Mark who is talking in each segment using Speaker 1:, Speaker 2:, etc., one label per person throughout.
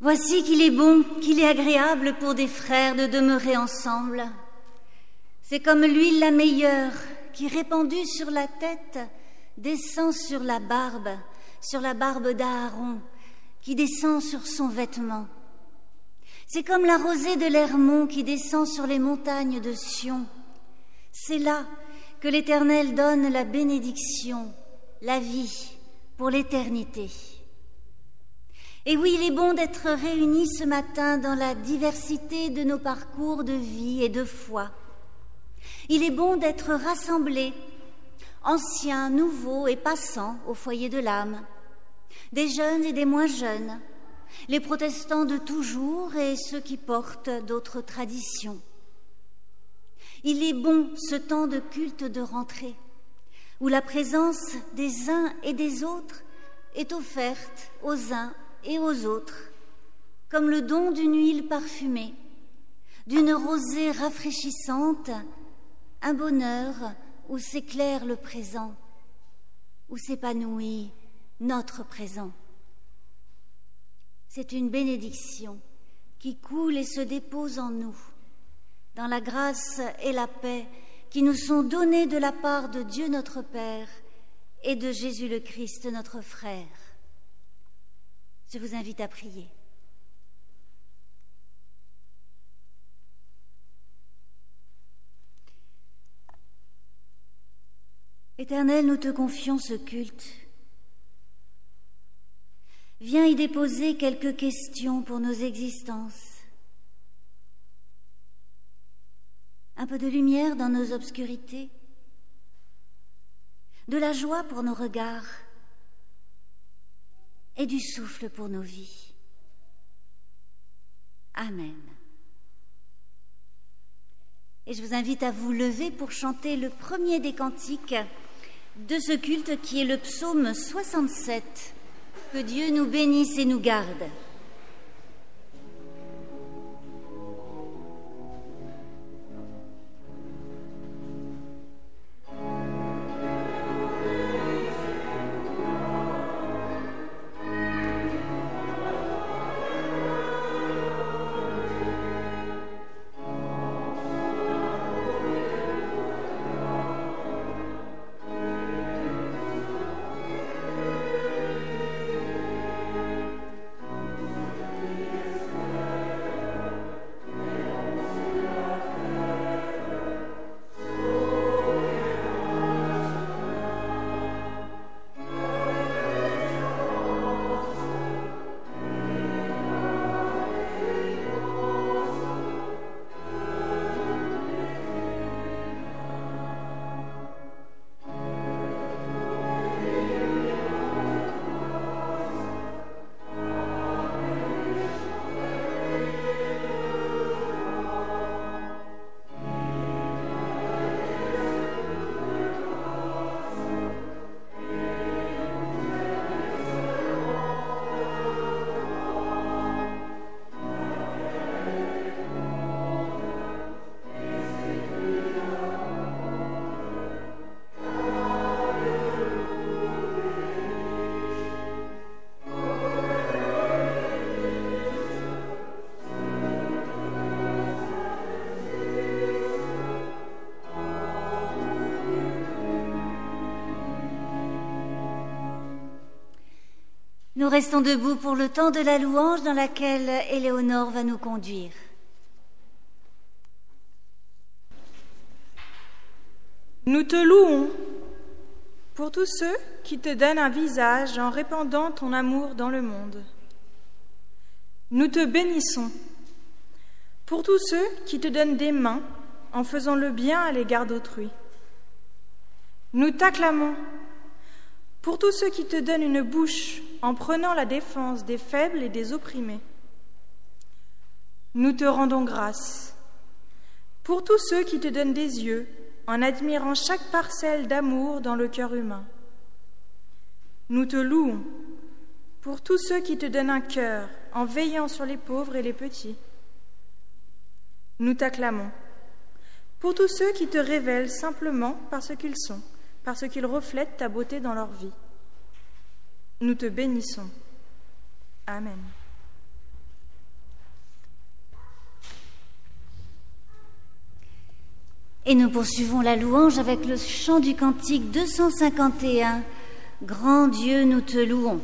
Speaker 1: Voici qu'il est bon, qu'il est agréable pour des frères de demeurer ensemble. C'est comme l'huile la meilleure qui, répandue sur la tête, descend sur la barbe d'Aaron, qui descend sur son vêtement. C'est comme la rosée de l'Hermon qui descend sur les montagnes de Sion. C'est là que l'Éternel donne la bénédiction, la vie pour l'éternité. Et oui, il est bon d'être réunis ce matin dans la diversité de nos parcours de vie et de foi. Il est bon d'être rassemblés, anciens, nouveaux et passants au foyer de l'âme, des jeunes et des moins jeunes, les protestants de toujours et ceux qui portent d'autres traditions. Il est bon ce temps de culte de rentrée, où la présence des uns et des autres est offerte aux uns et aux autres, comme le don d'une huile parfumée, d'une rosée rafraîchissante, un bonheur où s'éclaire le présent, où s'épanouit notre présent. C'est une bénédiction qui coule et se dépose en nous, dans la grâce et la paix qui nous sont données de la part de Dieu notre Père et de Jésus le Christ notre frère. Je vous invite à prier. Éternel, nous te confions ce culte. Viens y déposer quelques questions pour nos existences. Un peu de lumière dans nos obscurités, de la joie pour nos regards et du souffle pour nos vies. Amen. Et je vous invite à vous lever pour chanter le premier des cantiques de ce culte qui est le psaume 67. Que Dieu nous bénisse et nous garde. Nous restons debout pour le temps de la louange dans laquelle Éléonore va nous conduire.
Speaker 2: Nous te louons pour tous ceux qui te donnent un visage en répandant ton amour dans le monde. Nous te bénissons pour tous ceux qui te donnent des mains en faisant le bien à l'égard d'autrui. Nous t'acclamons pour tous ceux qui te donnent une bouche en prenant la défense des faibles et des opprimés. Nous te rendons grâce pour tous ceux qui te donnent des yeux en admirant chaque parcelle d'amour dans le cœur humain. Nous te louons pour tous ceux qui te donnent un cœur en veillant sur les pauvres et les petits. Nous t'acclamons pour tous ceux qui te révèlent simplement parce qu'ils sont, parce qu'ils reflètent ta beauté dans leur vie. Nous te bénissons. Amen.
Speaker 1: Et nous poursuivons la louange avec le chant du cantique 251. Grand Dieu, nous te louons.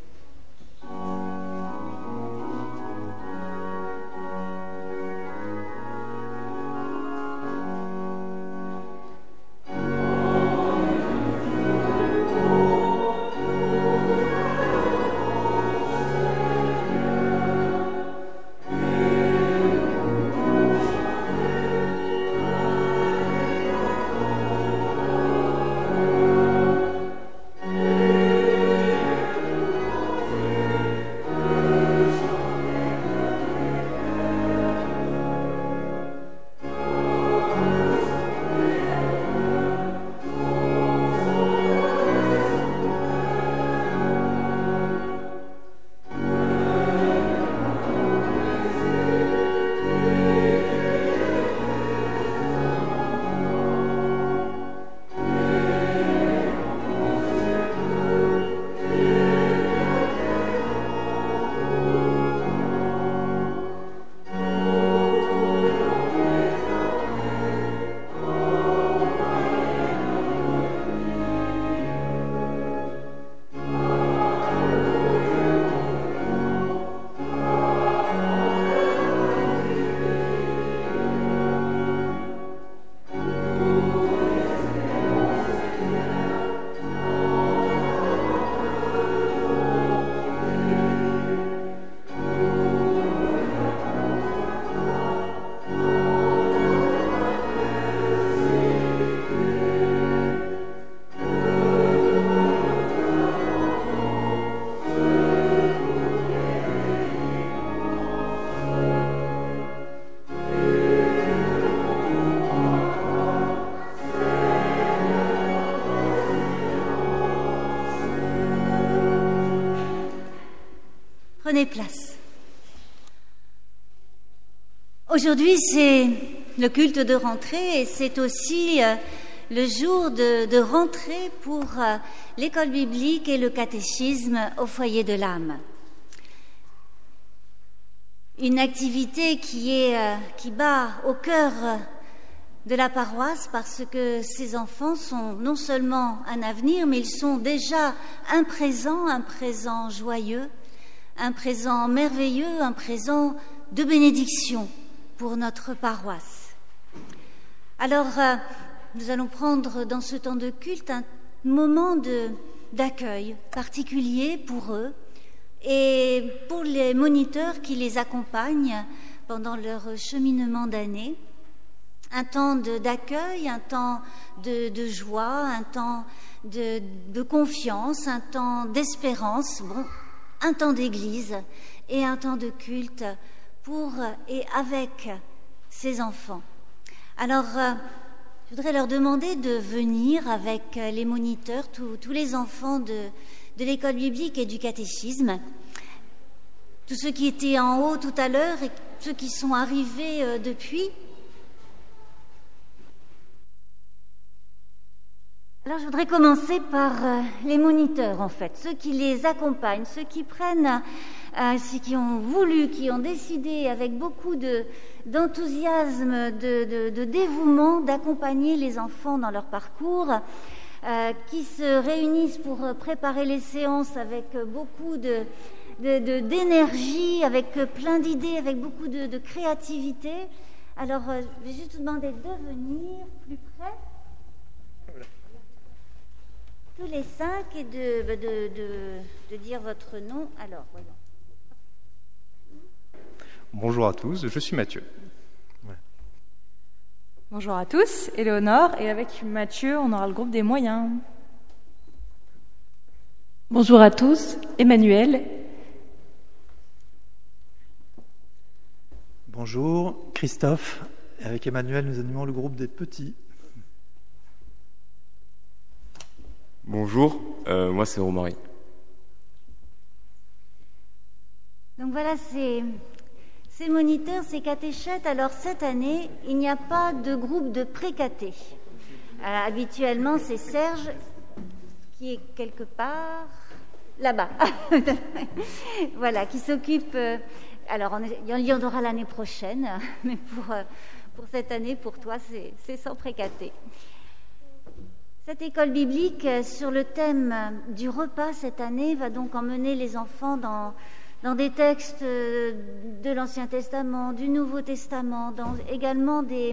Speaker 1: Prenez place. Aujourd'hui, c'est le culte de rentrée et c'est aussi le jour de rentrée pour l'école biblique et le catéchisme au foyer de l'âme. Une activité qui bat au cœur de la paroisse parce que ces enfants sont non seulement un avenir, mais ils sont déjà un présent joyeux, un présent merveilleux, un présent de bénédiction pour notre paroisse. Alors, nous allons prendre dans ce temps de culte un moment d'accueil particulier pour eux et pour les moniteurs qui les accompagnent pendant leur cheminement d'année. Un temps d'accueil, un temps de joie, un temps de confiance, un temps d'espérance, un temps d'église et un temps de culte pour et avec ces enfants. Alors, je voudrais leur demander de venir avec les moniteurs, tous les enfants de l'école biblique et du catéchisme, tous ceux qui étaient en haut tout à l'heure et ceux qui sont arrivés depuis. Alors, je voudrais commencer par les moniteurs, en fait, ceux qui les accompagnent, ceux qui prennent, ceux qui ont voulu, qui ont décidé avec beaucoup d'enthousiasme, de dévouement d'accompagner les enfants dans leur parcours, qui se réunissent pour préparer les séances avec beaucoup d'énergie, avec plein d'idées, avec beaucoup de créativité. Alors, je vais juste vous demander de venir plus près. Tous les 5 et de dire votre nom. Alors, voyons.
Speaker 3: Bonjour à tous, je suis Mathieu. Ouais.
Speaker 2: Bonjour à tous, Éléonore, et avec Mathieu, on aura le groupe des moyens.
Speaker 4: Bonjour à tous, Emmanuel.
Speaker 5: Bonjour, Christophe. Et avec Emmanuel, nous animons le groupe des petits.
Speaker 6: Bonjour, moi c'est Romary.
Speaker 1: Donc voilà, ces moniteurs, ces catéchètes. Alors cette année, il n'y a pas de groupe de pré-caté. Habituellement, c'est Serge qui est quelque part là-bas. Voilà, qui s'occupe. Alors, il y en aura l'année prochaine, mais pour pour cette année, pour toi, c'est sans précaté. Cette école biblique sur le thème du repas cette année va donc emmener les enfants dans des textes de l'Ancien Testament, du Nouveau Testament, également des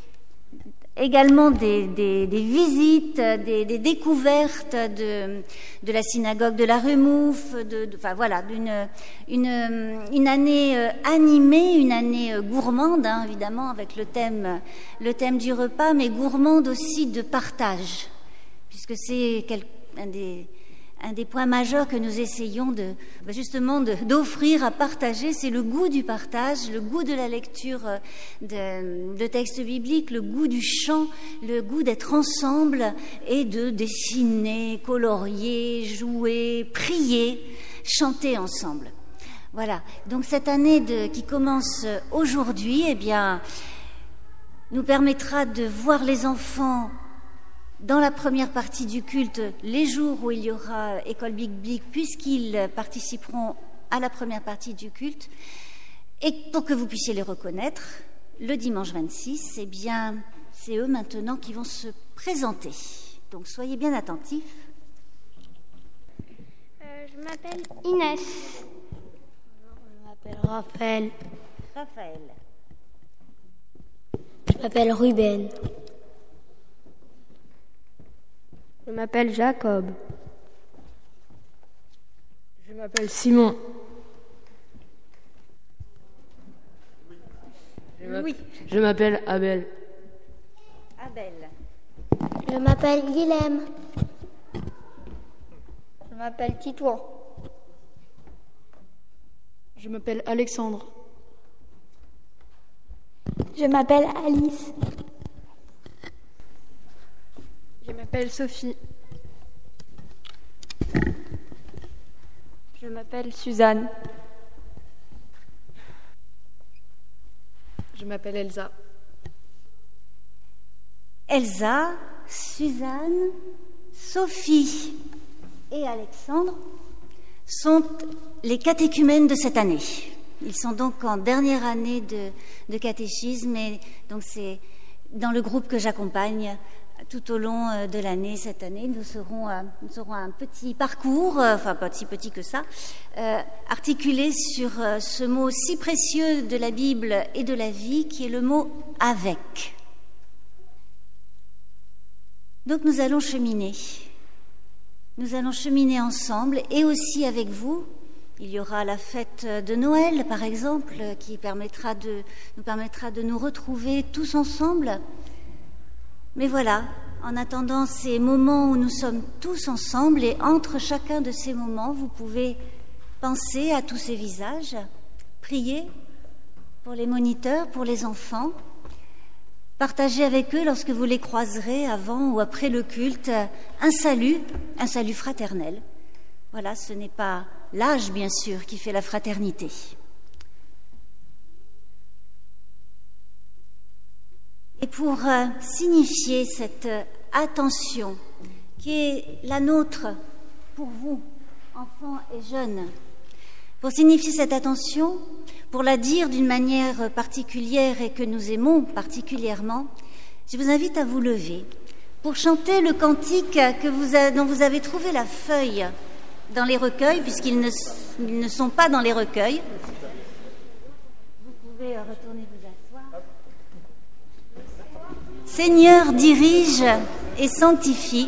Speaker 1: visites, des découvertes de la synagogue de la Remouf, enfin voilà, une année animée, une année gourmande, hein, évidemment, avec le thème du repas, mais gourmande aussi de partage, puisque c'est un des points majeurs que nous essayons d'offrir à partager, c'est le goût du partage, le goût de la lecture de textes bibliques, le goût du chant, le goût d'être ensemble et de dessiner, colorier, jouer, prier, chanter ensemble. Voilà. Donc cette année qui commence aujourd'hui, eh bien, nous permettra de voir les enfants dans la première partie du culte, les jours où il y aura école biblique, puisqu'ils participeront à la première partie du culte, et pour que vous puissiez les reconnaître, le dimanche 26, eh bien, c'est eux maintenant qui vont se présenter. Donc soyez bien attentifs.
Speaker 6: Je m'appelle Inès. Je m'appelle Raphaël.
Speaker 1: Raphaël.
Speaker 6: Je m'appelle Ruben.
Speaker 7: Je m'appelle Jacob. Je m'appelle Simon. Je m'appelle Abel.
Speaker 1: Abel.
Speaker 6: Je m'appelle Guilhem.
Speaker 8: Je m'appelle Titouan.
Speaker 9: Je m'appelle Alexandre.
Speaker 6: Je m'appelle Alice.
Speaker 7: Je m'appelle Sophie.
Speaker 9: Je m'appelle Suzanne.
Speaker 7: Je m'appelle Elsa.
Speaker 1: Elsa, Suzanne, Sophie et Alexandre sont les catéchumènes de cette année. Ils sont donc en dernière année de catéchisme et donc c'est dans le groupe que j'accompagne tout au long de l'année. Cette année, nous aurons un petit parcours, enfin pas si petit que ça, articulé sur ce mot si précieux de la Bible et de la vie qui est le mot « avec ». Donc nous allons cheminer. Nous allons cheminer ensemble et aussi avec vous. Il y aura la fête de Noël, par exemple, qui nous permettra de nous retrouver tous ensemble. Mais voilà, en attendant ces moments où nous sommes tous ensemble et entre chacun de ces moments, vous pouvez penser à tous ces visages, prier pour les moniteurs, pour les enfants, partager avec eux, lorsque vous les croiserez avant ou après le culte, un salut fraternel. Voilà, ce n'est pas l'âge, bien sûr, qui fait la fraternité. Et pour signifier cette attention qui est la nôtre pour vous, enfants et jeunes, pour signifier cette attention, pour la dire d'une manière particulière et que nous aimons particulièrement, je vous invite à vous lever pour chanter le cantique dont vous avez trouvé la feuille dans les recueils, puisqu'ils ne sont pas dans les recueils. Vous pouvez retourner vous asseoir. Seigneur, dirige et sanctifie.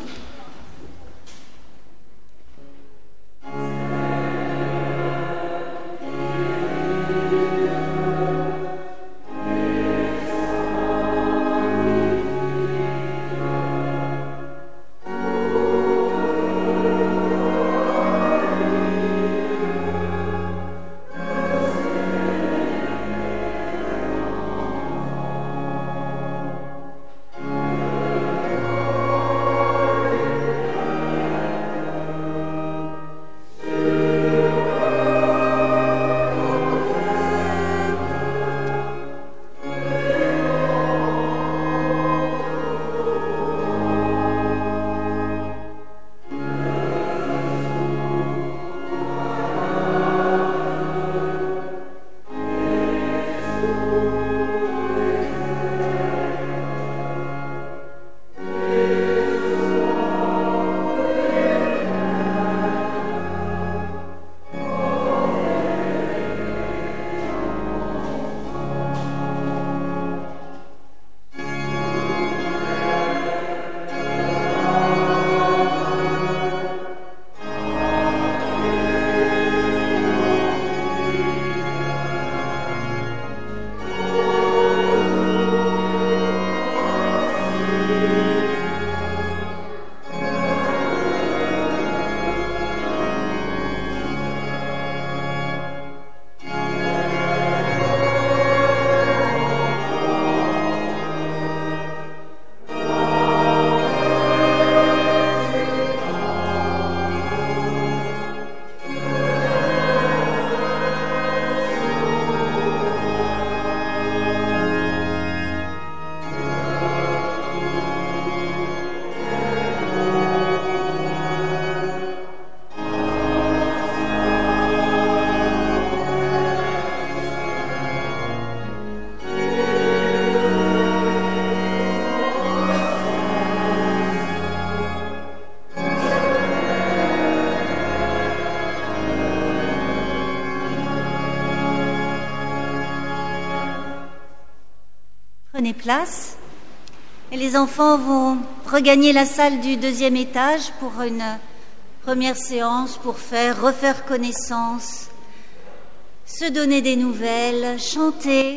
Speaker 1: Prenez place. Et les enfants vont regagner la salle du 2e étage pour une première séance, pour refaire connaissance, se donner des nouvelles, chanter.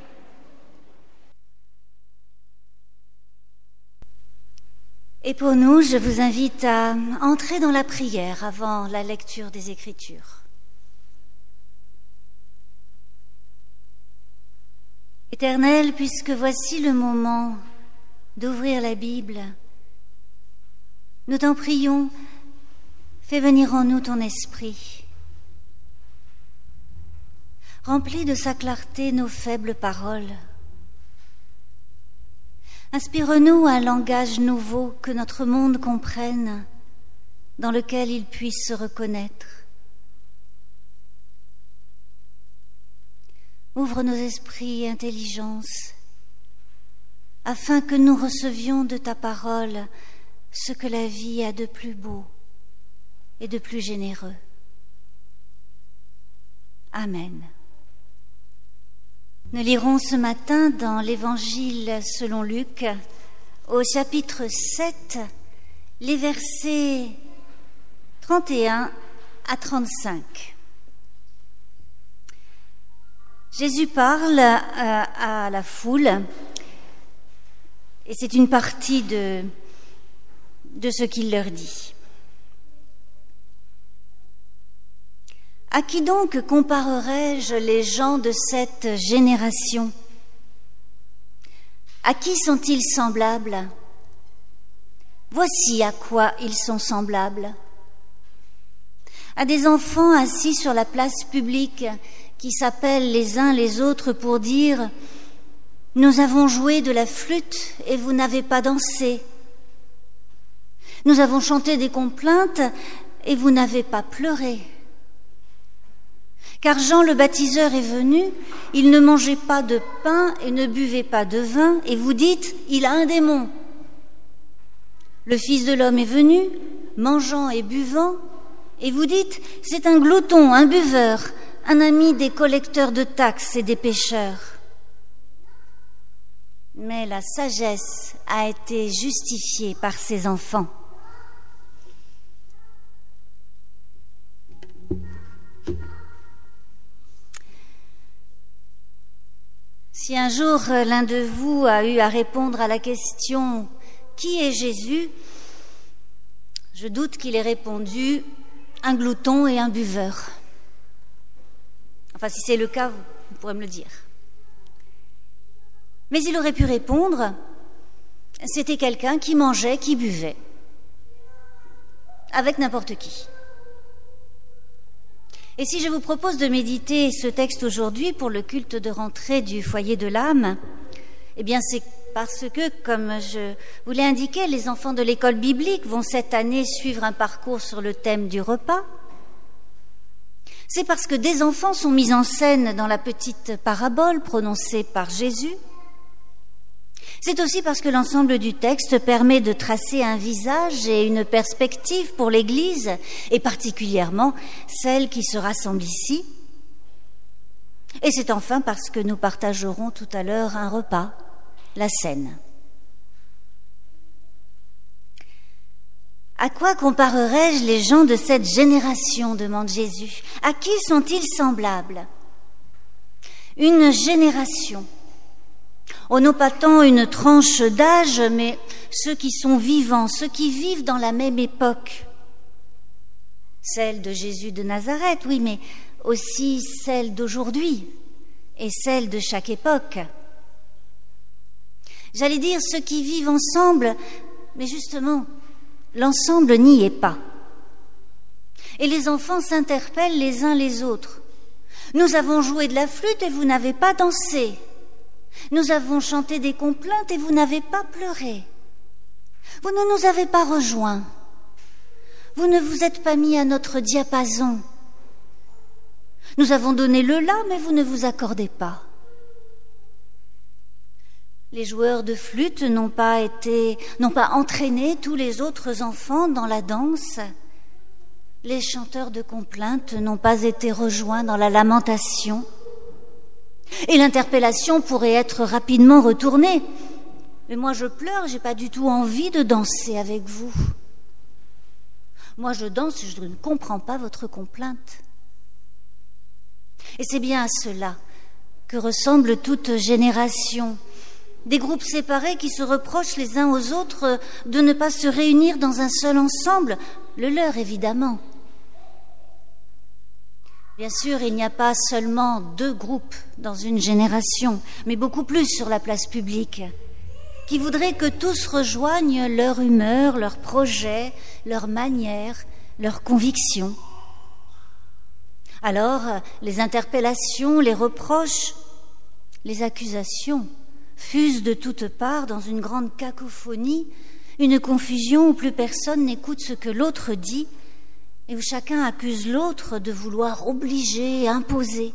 Speaker 1: Et pour nous, je vous invite à entrer dans la prière avant la lecture des Écritures. Éternel, puisque voici le moment d'ouvrir la Bible, nous t'en prions, fais venir en nous ton esprit. Remplis de sa clarté nos faibles paroles. Inspire-nous un langage nouveau que notre monde comprenne, dans lequel il puisse se reconnaître. Ouvre nos esprits et intelligence, afin que nous recevions de ta parole ce que la vie a de plus beau et de plus généreux. Amen. Nous lirons ce matin dans l'Évangile selon Luc, au chapitre 7, les versets 31 à 35. Jésus parle à la foule, et c'est une partie de ce qu'il leur dit. À qui donc comparerai-je les gens de cette génération? À qui sont-ils semblables? Voici à quoi ils sont semblables. À des enfants assis sur la place publique qui s'appellent les uns les autres pour dire « Nous avons joué de la flûte et vous n'avez pas dansé. Nous avons chanté des complaintes et vous n'avez pas pleuré. Car Jean le baptiseur est venu, il ne mangeait pas de pain et ne buvait pas de vin, et vous dites « Il a un démon. » Le Fils de l'homme est venu, mangeant et buvant, et vous dites « C'est un glouton, un buveur, un ami des collecteurs de taxes et des pécheurs. » Mais la sagesse a été justifiée par ses enfants. Si un jour l'un de vous a eu à répondre à la question « Qui est Jésus ?», je doute qu'il ait répondu « Un glouton et un buveur ». Enfin, si c'est le cas, vous pourrez me le dire. Mais il aurait pu répondre « C'était quelqu'un qui mangeait, qui buvait, avec n'importe qui ». Et si je vous propose de méditer ce texte aujourd'hui pour le culte de rentrée du foyer de l'âme, eh bien c'est parce que, comme je vous l'ai indiqué, les enfants de l'école biblique vont cette année suivre un parcours sur le thème du repas. C'est parce que des enfants sont mis en scène dans la petite parabole prononcée par Jésus. C'est aussi parce que l'ensemble du texte permet de tracer un visage et une perspective pour l'Église, et particulièrement celle qui se rassemble ici. Et c'est enfin parce que nous partagerons tout à l'heure un repas, la scène. À quoi comparerai-je les gens de cette génération ? Demande Jésus. À qui sont-ils semblables ? Une génération. Oh, non pas tant une tranche d'âge, mais ceux qui sont vivants, ceux qui vivent dans la même époque. Celle de Jésus de Nazareth, oui, mais aussi celle d'aujourd'hui et celle de chaque époque. J'allais dire ceux qui vivent ensemble, mais justement, l'ensemble n'y est pas. Et les enfants s'interpellent les uns les autres. Nous avons joué de la flûte et vous n'avez pas dansé. Nous avons chanté des complaintes et vous n'avez pas pleuré. Vous ne nous avez pas rejoints. Vous ne vous êtes pas mis à notre diapason. Nous avons donné le la, mais vous ne vous accordez pas. Les joueurs de flûte n'ont pas entraîné tous les autres enfants dans la danse. Les chanteurs de complaintes n'ont pas été rejoints dans la lamentation. Et l'interpellation pourrait être rapidement retournée. Mais moi je pleure, j'ai pas du tout envie de danser avec vous. Moi je danse, je ne comprends pas votre complainte. Et c'est bien à cela que ressemble toute génération. Des groupes séparés qui se reprochent les uns aux autres de ne pas se réunir dans un seul ensemble, le leur évidemment. Bien sûr, il n'y a pas seulement 2 groupes dans une génération, mais beaucoup plus sur la place publique, qui voudraient que tous rejoignent leur humeur, leurs projets, leurs manières, leurs convictions. Alors, les interpellations, les reproches, les accusations fusent de toutes parts dans une grande cacophonie, une confusion où plus personne n'écoute ce que l'autre dit et où chacun accuse l'autre de vouloir obliger, imposer.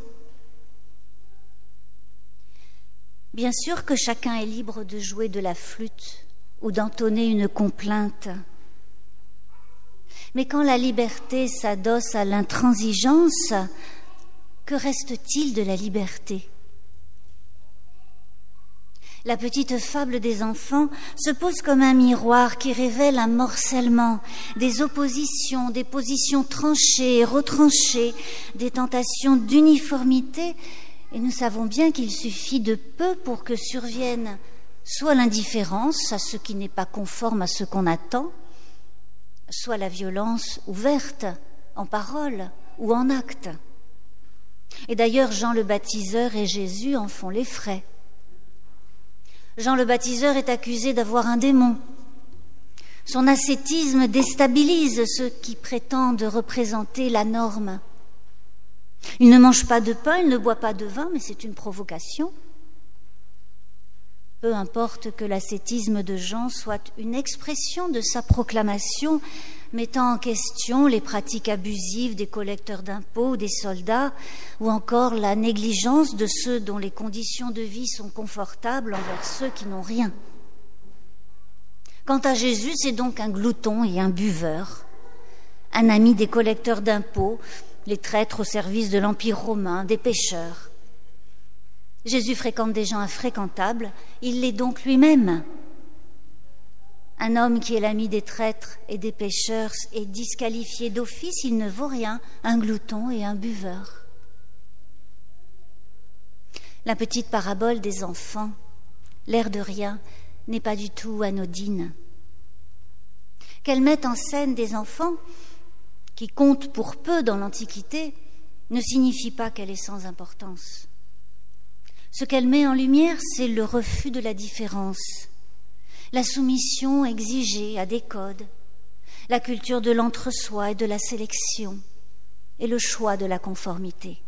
Speaker 1: Bien sûr que chacun est libre de jouer de la flûte ou d'entonner une complainte. Mais quand la liberté s'adosse à l'intransigeance, que reste-t-il de la liberté ? La petite fable des enfants se pose comme un miroir qui révèle un morcellement, des oppositions, des positions tranchées et retranchées, des tentations d'uniformité, et nous savons bien qu'il suffit de peu pour que survienne soit l'indifférence à ce qui n'est pas conforme à ce qu'on attend, soit la violence ouverte en parole ou en acte. Et d'ailleurs, Jean le Baptiseur et Jésus en font les frais. Jean le Baptiseur est accusé d'avoir un démon. Son ascétisme déstabilise ceux qui prétendent représenter la norme. Il ne mange pas de pain, il ne boit pas de vin, mais c'est une provocation. Peu importe que l'ascétisme de Jean soit une expression de sa proclamation, mettant en question les pratiques abusives des collecteurs d'impôts, des soldats, ou encore la négligence de ceux dont les conditions de vie sont confortables envers ceux qui n'ont rien. Quant à Jésus, c'est donc un glouton et un buveur, un ami des collecteurs d'impôts, les traîtres au service de l'Empire romain, des pécheurs. Jésus fréquente des gens infréquentables, il l'est donc lui-même. Un homme qui est l'ami des traîtres et des pécheurs est disqualifié d'office, il ne vaut rien, un glouton et un buveur. La petite parabole des enfants, l'air de rien, n'est pas du tout anodine. Qu'elle mette en scène des enfants qui comptent pour peu dans l'Antiquité ne signifie pas qu'elle est sans importance. Ce qu'elle met en lumière, c'est le refus de la différence, la soumission exigée à des codes, la culture de l'entre-soi et de la sélection, et le choix de la conformité.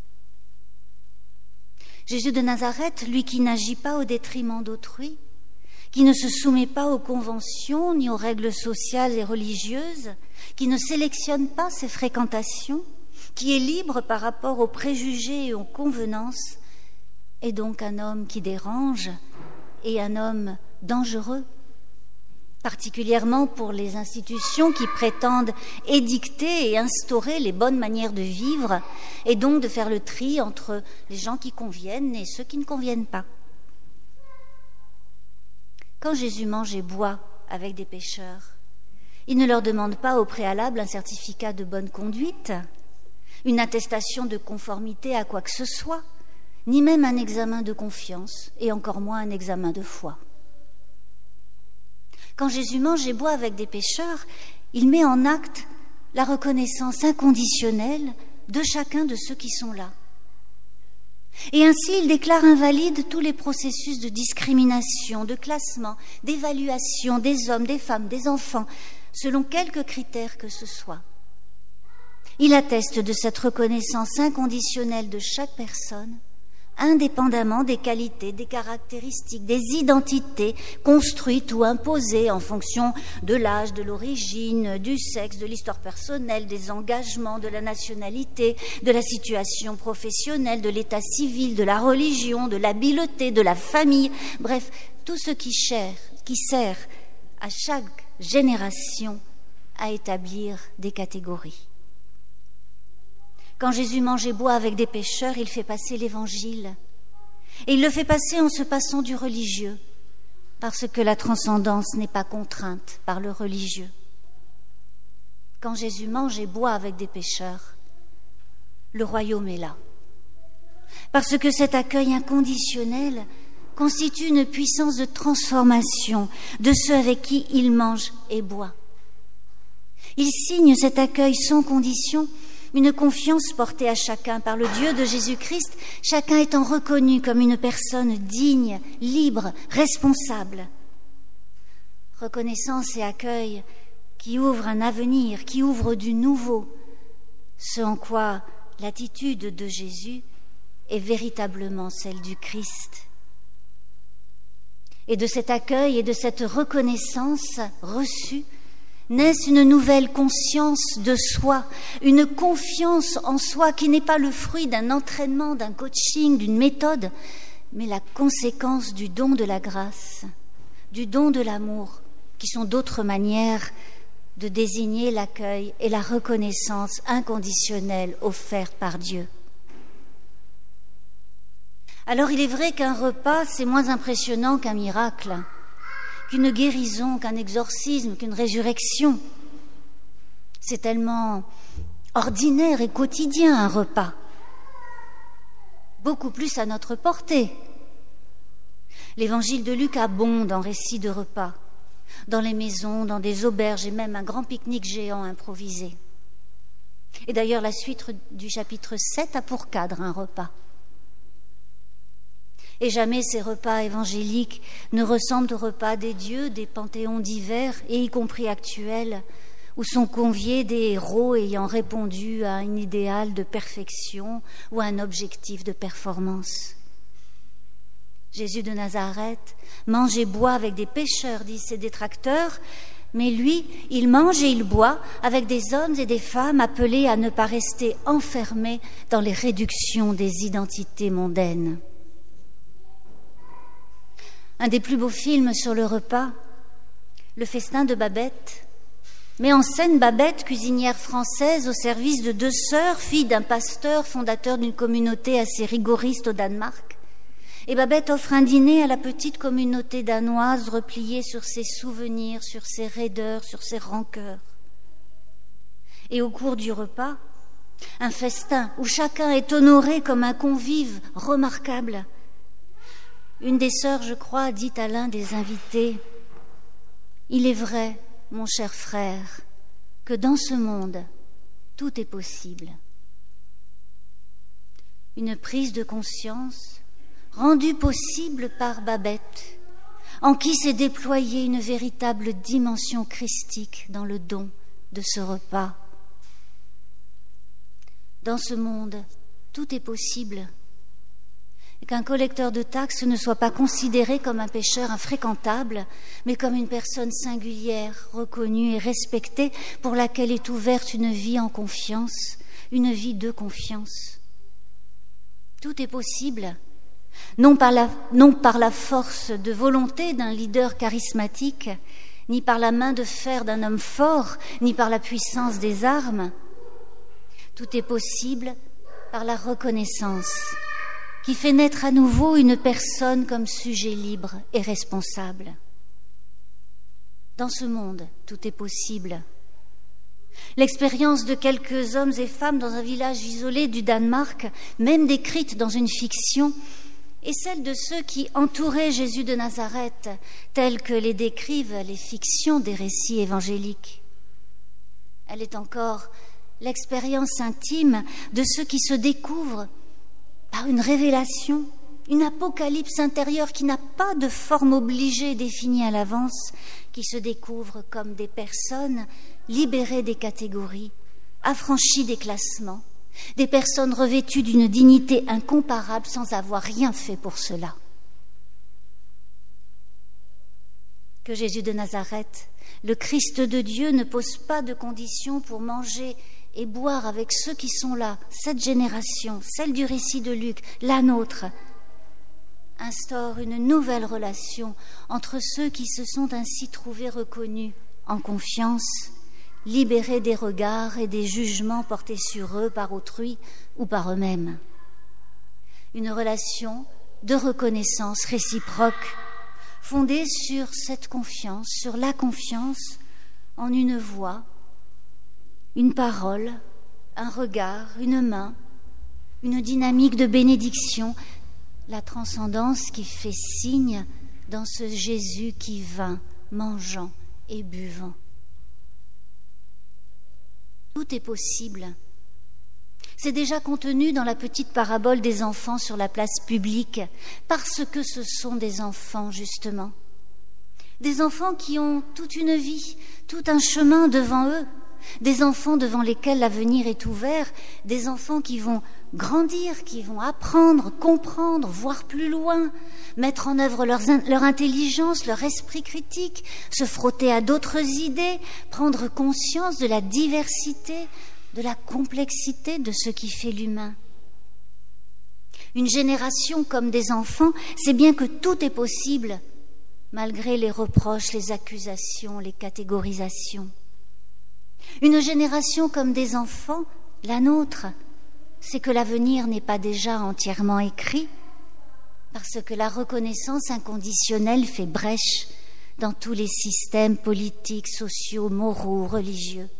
Speaker 1: Jésus de Nazareth, lui qui n'agit pas au détriment d'autrui, qui ne se soumet pas aux conventions ni aux règles sociales et religieuses, qui ne sélectionne pas ses fréquentations, qui est libre par rapport aux préjugés et aux convenances, est donc un homme qui dérange et un homme dangereux, particulièrement pour les institutions qui prétendent édicter et instaurer les bonnes manières de vivre et donc de faire le tri entre les gens qui conviennent et ceux qui ne conviennent pas. Quand Jésus mange et boit avec des pécheurs, il ne leur demande pas au préalable un certificat de bonne conduite, une attestation de conformité à quoi que ce soit, ni même un examen de confiance, et encore moins un examen de foi. Quand Jésus mange et boit avec des pécheurs, il met en acte la reconnaissance inconditionnelle de chacun de ceux qui sont là. Et ainsi, il déclare invalides tous les processus de discrimination, de classement, d'évaluation des hommes, des femmes, des enfants, selon quelque critère que ce soit. Il atteste de cette reconnaissance inconditionnelle de chaque personne, indépendamment des qualités, des caractéristiques, des identités construites ou imposées en fonction de l'âge, de l'origine, du sexe, de l'histoire personnelle, des engagements, de la nationalité, de la situation professionnelle, de l'état civil, de la religion, de l'habileté, de la famille, bref, tout ce qui sert à chaque génération à établir des catégories. Quand Jésus mange et boit avec des pécheurs, il fait passer l'Évangile. Et il le fait passer en se passant du religieux, parce que la transcendance n'est pas contrainte par le religieux. Quand Jésus mange et boit avec des pécheurs, le royaume est là. Parce que cet accueil inconditionnel constitue une puissance de transformation de ceux avec qui il mange et boit. Il signe cet accueil sans condition, une confiance portée à chacun par le Dieu de Jésus-Christ, chacun étant reconnu comme une personne digne, libre, responsable. Reconnaissance et accueil qui ouvre un avenir, qui ouvre du nouveau, ce en quoi l'attitude de Jésus est véritablement celle du Christ. Et de cet accueil et de cette reconnaissance reçue naissent une nouvelle conscience de soi, une confiance en soi qui n'est pas le fruit d'un entraînement, d'un coaching, d'une méthode, mais la conséquence du don de la grâce, du don de l'amour, qui sont d'autres manières de désigner l'accueil et la reconnaissance inconditionnelle offerte par Dieu. Alors il est vrai qu'un repas, c'est moins impressionnant qu'un miracle, qu'une guérison, qu'un exorcisme, qu'une résurrection. C'est tellement ordinaire et quotidien un repas, beaucoup plus à notre portée. L'évangile de Luc abonde en récits de repas, dans les maisons, dans des auberges et même un grand pique-nique géant improvisé. Et d'ailleurs, la suite du chapitre 7 a pour cadre un repas. Et jamais ces repas évangéliques ne ressemblent aux repas des dieux, des panthéons divers, et y compris actuels, où sont conviés des héros ayant répondu à un idéal de perfection ou à un objectif de performance. Jésus de Nazareth mange et boit avec des pécheurs, disent ses détracteurs, mais lui, il mange et il boit avec des hommes et des femmes appelés à ne pas rester enfermés dans les réductions des identités mondaines. Un des plus beaux films sur le repas, Le festin de Babette, met en scène Babette, cuisinière française au service de 2 sœurs, filles d'un pasteur, fondateur d'une communauté assez rigoriste au Danemark. Et Babette offre un dîner à la petite communauté danoise repliée sur ses souvenirs, sur ses raideurs, sur ses rancœurs. Et au cours du repas, un festin où chacun est honoré comme un convive remarquable. Une des sœurs, je crois, dit à l'un des invités « Il est vrai, mon cher frère, que dans ce monde, tout est possible. » Une prise de conscience rendue possible par Babette, en qui s'est déployée une véritable dimension christique dans le don de ce repas. Dans ce monde, tout est possible. Et qu'un collecteur de taxes ne soit pas considéré comme un pécheur infréquentable, mais comme une personne singulière, reconnue et respectée, pour laquelle est ouverte une vie en confiance, une vie de confiance. Tout est possible, non par la force de volonté d'un leader charismatique, ni par la main de fer d'un homme fort, ni par la puissance des armes. Tout est possible par la reconnaissance, qui fait naître à nouveau une personne comme sujet libre et responsable. Dans ce monde, tout est possible. L'expérience de quelques hommes et femmes dans un village isolé du Danemark, même décrite dans une fiction, est celle de ceux qui entouraient Jésus de Nazareth, tels que les décrivent les fictions des récits évangéliques. Elle est encore l'expérience intime de ceux qui se découvrent par une révélation, une apocalypse intérieure qui n'a pas de forme obligée définie à l'avance, qui se découvrent comme des personnes libérées des catégories, affranchies des classements, des personnes revêtues d'une dignité incomparable sans avoir rien fait pour cela. Que Jésus de Nazareth, le Christ de Dieu, ne pose pas de conditions pour manger et boire avec ceux qui sont là, cette génération, celle du récit de Luc, la nôtre, instaure une nouvelle relation entre ceux qui se sont ainsi trouvés reconnus en confiance, libérés des regards et des jugements portés sur eux par autrui ou par eux-mêmes. Une relation de reconnaissance réciproque, fondée sur cette confiance, sur la confiance en une voix, une parole, un regard, une main, une dynamique de bénédiction, la transcendance qui fait signe dans ce Jésus qui vint, mangeant et buvant. Tout est possible. C'est déjà contenu dans la petite parabole des enfants sur la place publique, parce que ce sont des enfants, justement. Des enfants qui ont toute une vie, tout un chemin devant eux, des enfants devant lesquels l'avenir est ouvert, des enfants qui vont grandir, qui vont apprendre, comprendre, voir plus loin, mettre en œuvre leur intelligence, leur esprit critique, se frotter à d'autres idées, prendre conscience de la diversité, de la complexité de ce qui fait l'humain. Une génération comme des enfants, c'est bien que tout est possible, malgré les reproches, les accusations, les catégorisations. Une génération comme des enfants, la nôtre, c'est que l'avenir n'est pas déjà entièrement écrit, parce que la reconnaissance inconditionnelle fait brèche dans tous les systèmes politiques, sociaux, moraux, religieux.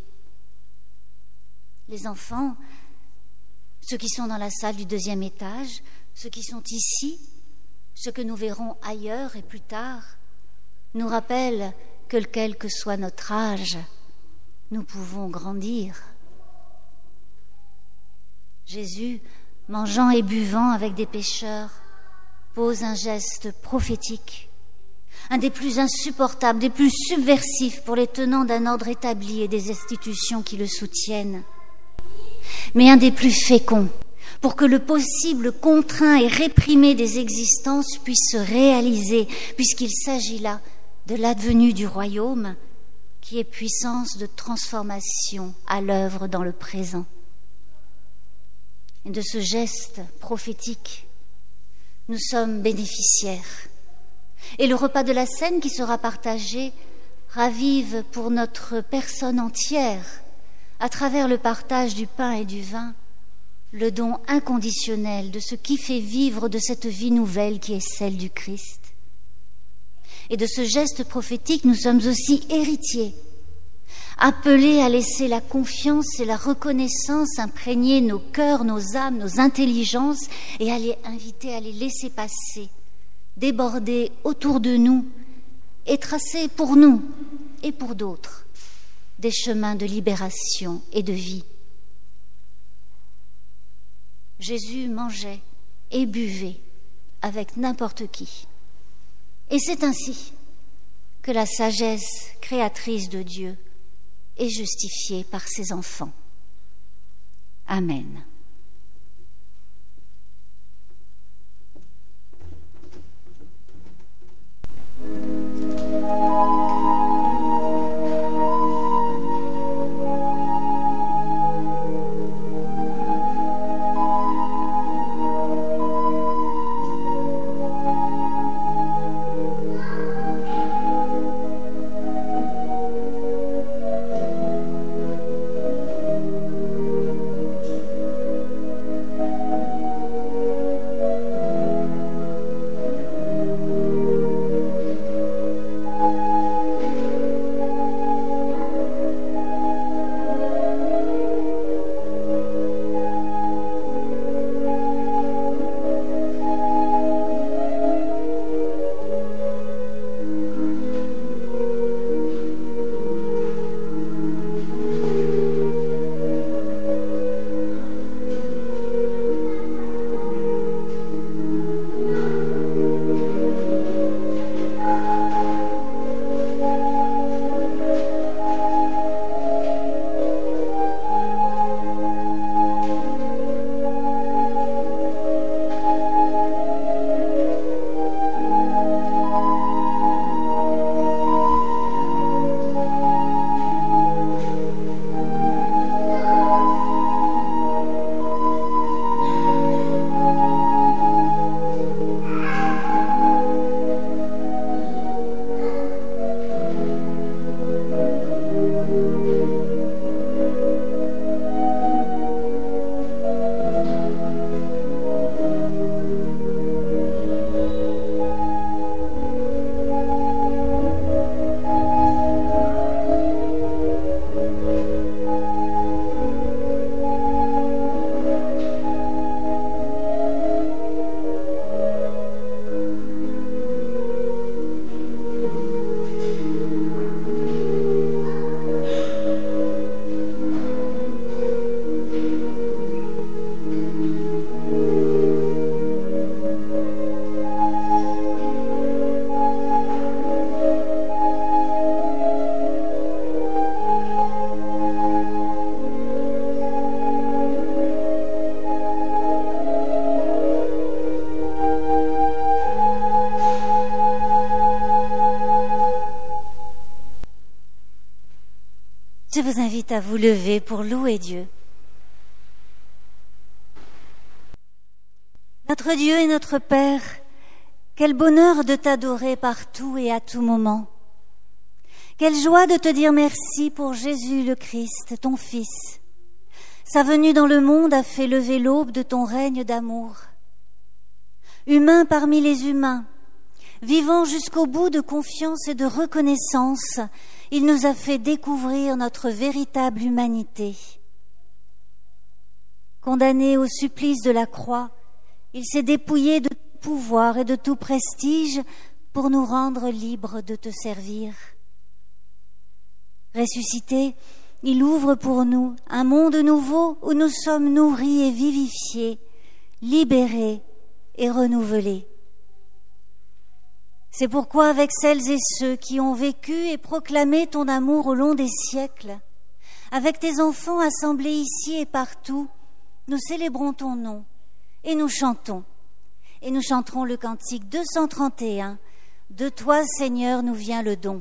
Speaker 1: Les enfants, ceux qui sont dans la salle du 2e étage, ceux qui sont ici, ceux que nous verrons ailleurs et plus tard, nous rappellent que quel que soit notre âge, nous pouvons grandir. Jésus, mangeant et buvant avec des pécheurs, pose un geste prophétique, un des plus insupportables, des plus subversifs pour les tenants d'un ordre établi et des institutions qui le soutiennent, mais un des plus féconds pour que le possible contraint et réprimé des existences puisse se réaliser, puisqu'il s'agit là de l'advenue du royaume qui est puissance de transformation à l'œuvre dans le présent. Et de ce geste prophétique, nous sommes bénéficiaires. Et le repas de la scène qui sera partagé ravive pour notre personne entière, à travers le partage du pain et du vin, le don inconditionnel de ce qui fait vivre de cette vie nouvelle qui est celle du Christ. Et de ce geste prophétique, nous sommes aussi héritiers, appelés à laisser la confiance et la reconnaissance imprégner nos cœurs, nos âmes, nos intelligences, et à les inviter à les laisser passer, déborder autour de nous et tracer pour nous et pour d'autres des chemins de libération et de vie. Jésus mangeait et buvait avec n'importe qui. Et c'est ainsi que la sagesse créatrice de Dieu est justifiée par ses enfants. Amen. Je vous invite à vous lever pour louer Dieu. Notre Dieu et notre Père, quel bonheur de t'adorer partout et à tout moment. Quelle joie de te dire merci pour Jésus le Christ, ton Fils. Sa venue dans le monde a fait lever l'aube de ton règne d'amour. Humain parmi les humains, vivant jusqu'au bout de confiance et de reconnaissance, il nous a fait découvrir notre véritable humanité. Condamné au supplice de la croix, il s'est dépouillé de tout pouvoir et de tout prestige pour nous rendre libres de te servir. Ressuscité, il ouvre pour nous un monde nouveau où nous sommes nourris et vivifiés, libérés et renouvelés. C'est pourquoi avec celles et ceux qui ont vécu et proclamé ton amour au long des siècles, avec tes enfants assemblés ici et partout, nous célébrons ton nom et nous chantons. Et nous chanterons le cantique 231. De toi, Seigneur, nous vient le don.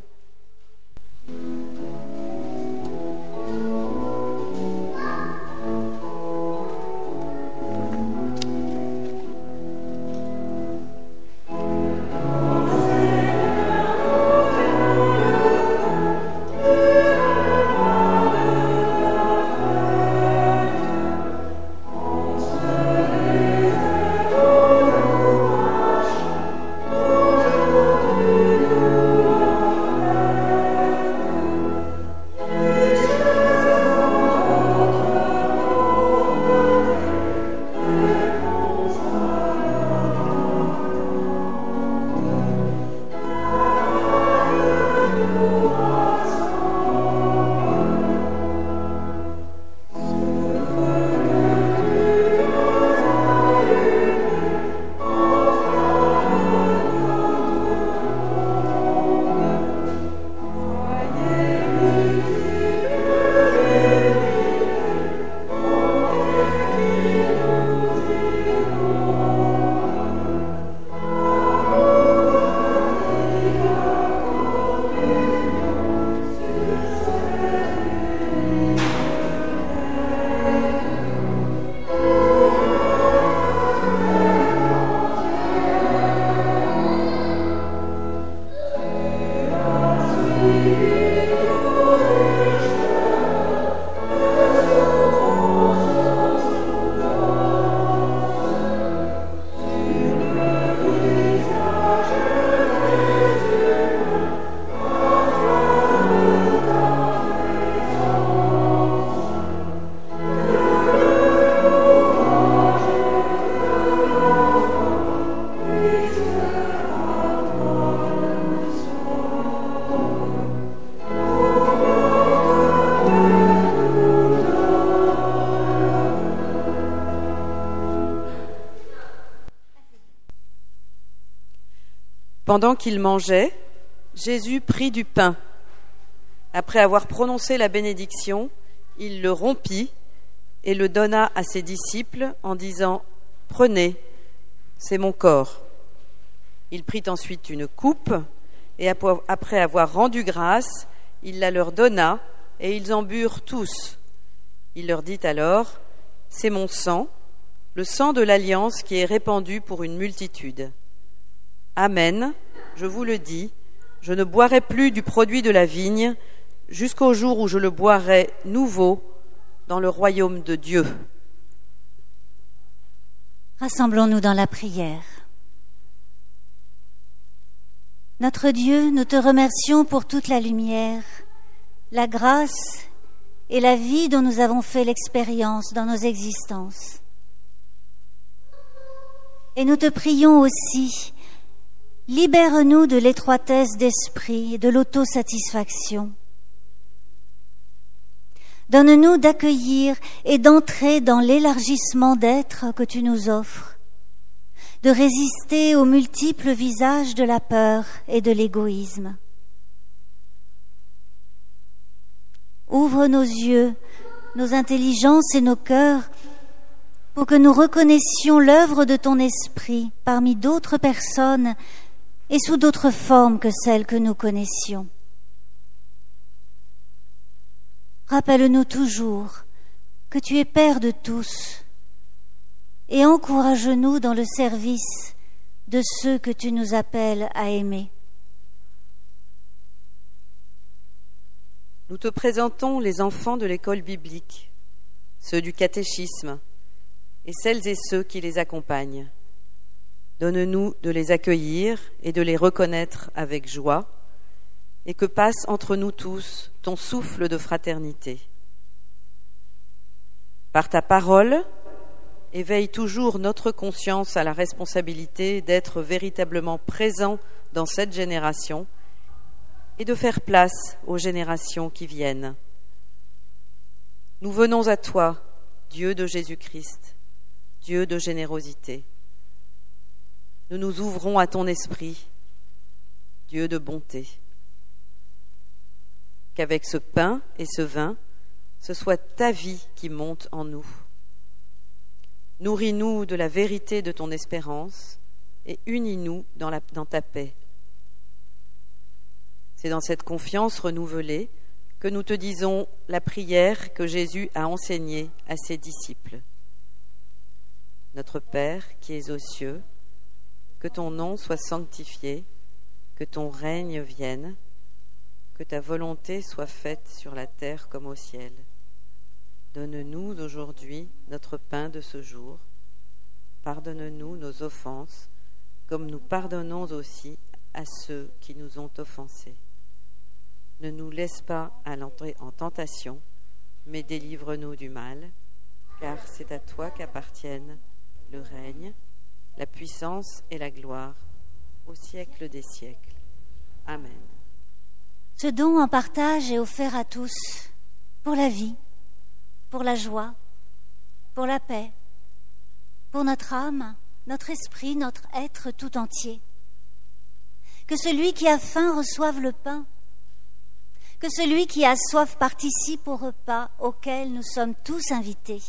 Speaker 8: Pendant qu'il mangeait, Jésus prit du pain. Après avoir prononcé la bénédiction, il le rompit et le donna à ses disciples en disant « Prenez, c'est mon corps ». Il prit ensuite une coupe et après avoir rendu grâce, il la leur donna et ils en burent tous. Il leur dit alors « C'est mon sang, le sang de l'alliance qui est répandu pour une multitude. Amen, je vous le dis, je ne boirai plus du produit de la vigne jusqu'au jour où je le boirai nouveau dans le royaume de Dieu. »
Speaker 1: Rassemblons-nous dans la prière. Notre Dieu, nous te remercions pour toute la lumière, la grâce et la vie dont nous avons fait l'expérience dans nos existences. Et nous te prions aussi, libère-nous de l'étroitesse d'esprit et de l'autosatisfaction. Donne-nous d'accueillir et d'entrer dans l'élargissement d'être que tu nous offres, de résister aux multiples visages de la peur et de l'égoïsme. Ouvre nos yeux, nos intelligences et nos cœurs pour que nous reconnaissions l'œuvre de ton esprit parmi d'autres personnes et sous d'autres formes que celles que nous connaissions. Rappelle-nous toujours que tu es Père de tous et encourage-nous dans le service de ceux que tu nous appelles à aimer.
Speaker 8: Nous te présentons les enfants de l'école biblique, ceux du catéchisme et celles et ceux qui les accompagnent. Donne-nous de les accueillir et de les reconnaître avec joie, et que passe entre nous tous ton souffle de fraternité. Par ta parole, éveille toujours notre conscience à la responsabilité d'être véritablement présents dans cette génération et de faire place aux générations qui viennent. Nous venons à toi, Dieu de Jésus-Christ, Dieu de générosité. Nous nous ouvrons à ton esprit, Dieu de bonté. Qu'avec ce pain et ce vin, ce soit ta vie qui monte en nous. Nourris-nous de la vérité de ton espérance et unis-nous dans ta paix. C'est dans cette confiance renouvelée que nous te disons la prière que Jésus a enseignée à ses disciples. Notre Père qui es aux cieux, que ton nom soit sanctifié, que ton règne vienne, que ta volonté soit faite sur la terre comme au ciel. Donne-nous aujourd'hui notre pain de ce jour. Pardonne-nous nos offenses, comme nous pardonnons aussi à ceux qui nous ont offensés. Ne nous laisse pas entrer en tentation, mais délivre-nous du mal, car c'est à toi qu'appartiennent le règne, la puissance et la gloire, au siècle des siècles. Amen.
Speaker 1: Ce don en partage est offert à tous, pour la vie, pour la joie, pour la paix, pour notre âme, notre esprit, notre être tout entier. Que celui qui a faim reçoive le pain, que celui qui a soif participe au repas auquel nous sommes tous invités.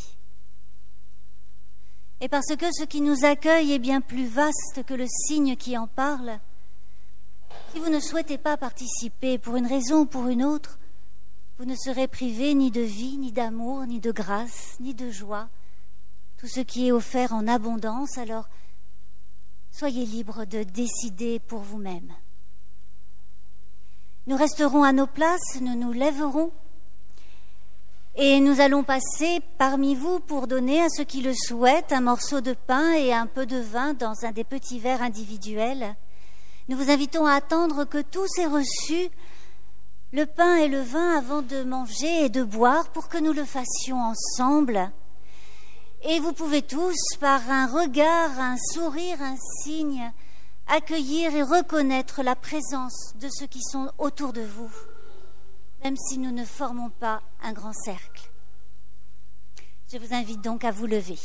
Speaker 1: Et parce que ce qui nous accueille est bien plus vaste que le signe qui en parle, si vous ne souhaitez pas participer pour une raison ou pour une autre, vous ne serez privés ni de vie, ni d'amour, ni de grâce, ni de joie. Tout ce qui est offert en abondance, alors soyez libres de décider pour vous-même. Nous resterons à nos places, nous nous lèverons et nous allons passer parmi vous pour donner à ceux qui le souhaitent un morceau de pain et un peu de vin dans un des petits verres individuels. Nous vous invitons à attendre que tous aient reçu le pain et le vin avant de manger et de boire pour que nous le fassions ensemble. Et vous pouvez tous, par un regard, un sourire, un signe, accueillir et reconnaître la présence de ceux qui sont autour de vous, même si nous ne formons pas un grand cercle. Je vous invite donc à vous lever.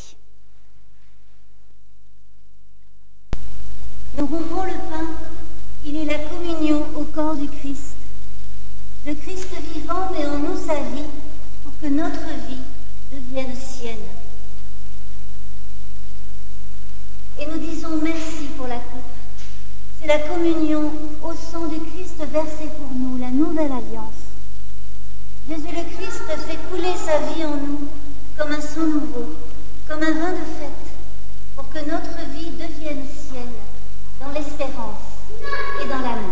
Speaker 1: Nous rompons le pain. Il est la communion au corps du Christ. Le Christ vivant met en nous sa vie pour que notre vie devienne sienne. Et nous disons merci pour la coupe. C'est la communion au sang du Christ versé pour nous, la nouvelle alliance. Jésus le Christ fait couler sa vie en nous comme un sang nouveau, comme un vin de fête, pour que notre vie devienne sienne dans l'espérance et dans l'amour.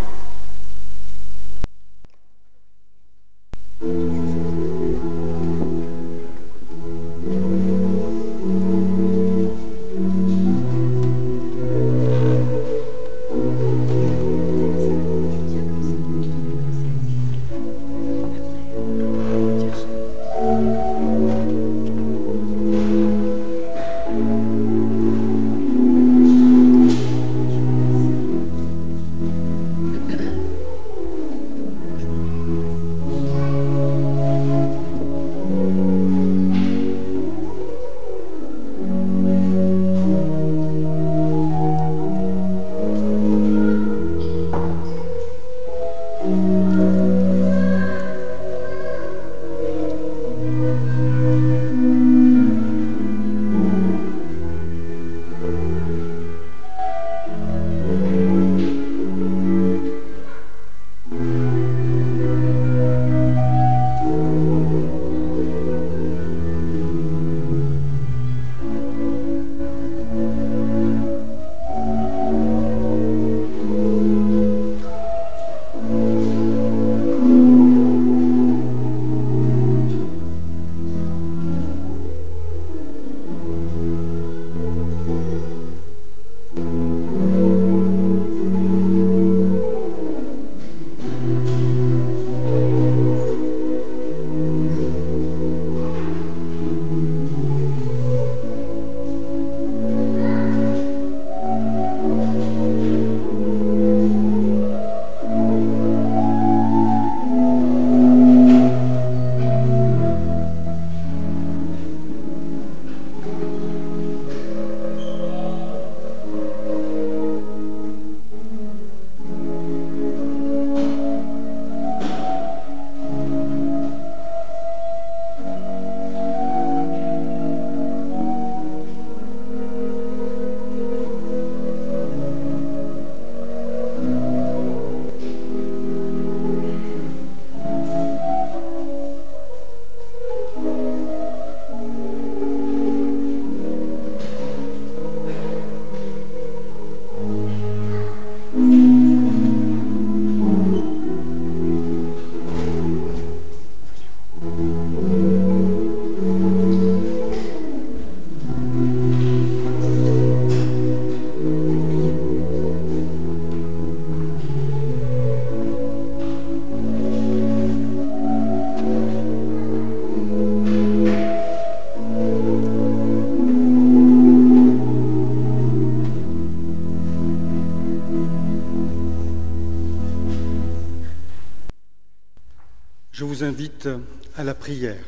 Speaker 10: invite à la prière.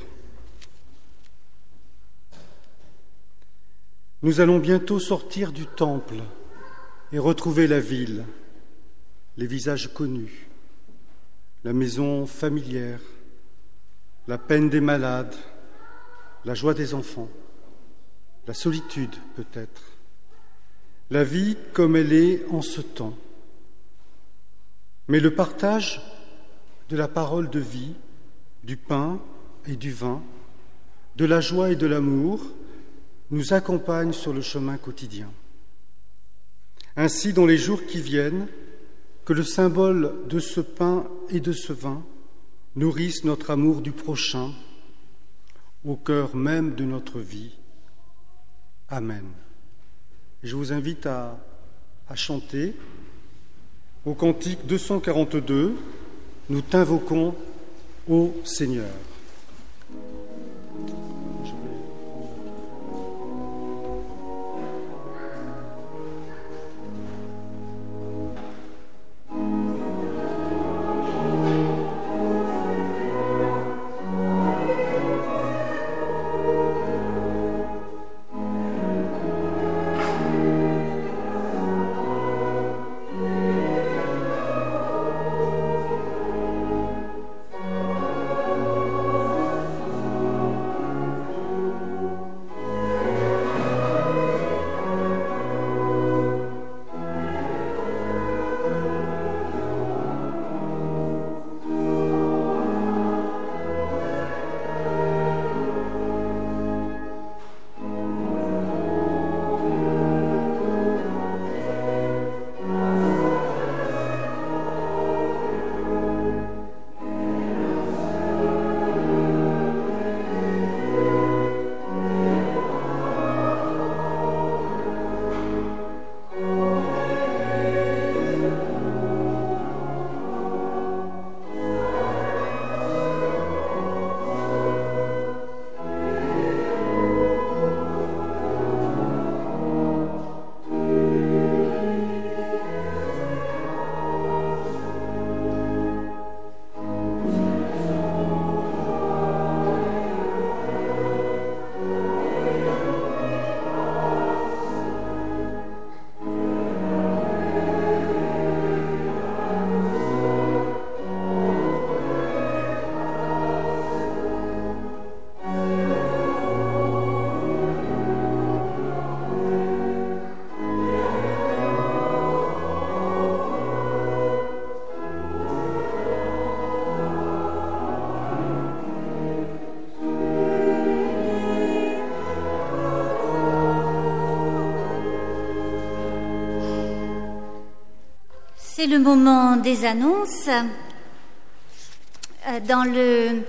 Speaker 10: Nous allons bientôt sortir du temple et retrouver la ville, les visages connus, la maison familière, la peine des malades, la joie des enfants, la solitude peut-être, la vie comme elle est en ce temps. Mais le partage de la parole de vie, du pain et du vin, de la joie et de l'amour, nous accompagne sur le chemin quotidien. Ainsi, dans les jours qui viennent, que le symbole de ce pain et de ce vin nourrisse notre amour du prochain au cœur même de notre vie. Amen. Je vous invite à chanter au cantique 242, nous t'invoquons, ô Seigneur.
Speaker 1: C'est le moment des annonces. Dans le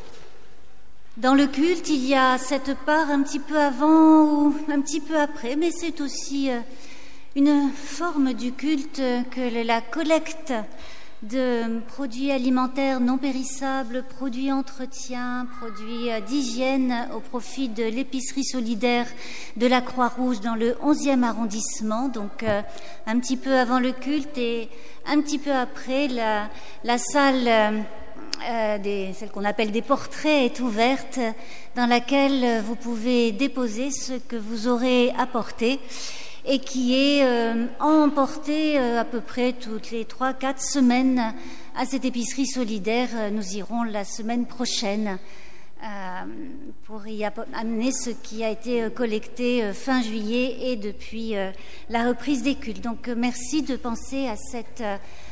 Speaker 1: culte, il y a cette part un petit peu avant ou un petit peu après, mais c'est aussi une forme du culte que la collecte de produits alimentaires non périssables, produits entretien, produits d'hygiène au profit de l'épicerie solidaire de la Croix-Rouge dans le 11e arrondissement. Donc un petit peu avant le culte et un petit peu après, la salle, celle qu'on appelle des portraits, est ouverte, dans laquelle vous pouvez déposer ce que vous aurez apporté et qui est emporté à peu près toutes les 3-4 semaines à cette épicerie solidaire. Nous irons la semaine prochaine pour y amener ce qui a été collecté fin juillet et depuis la reprise des cultes. Donc merci de penser à cette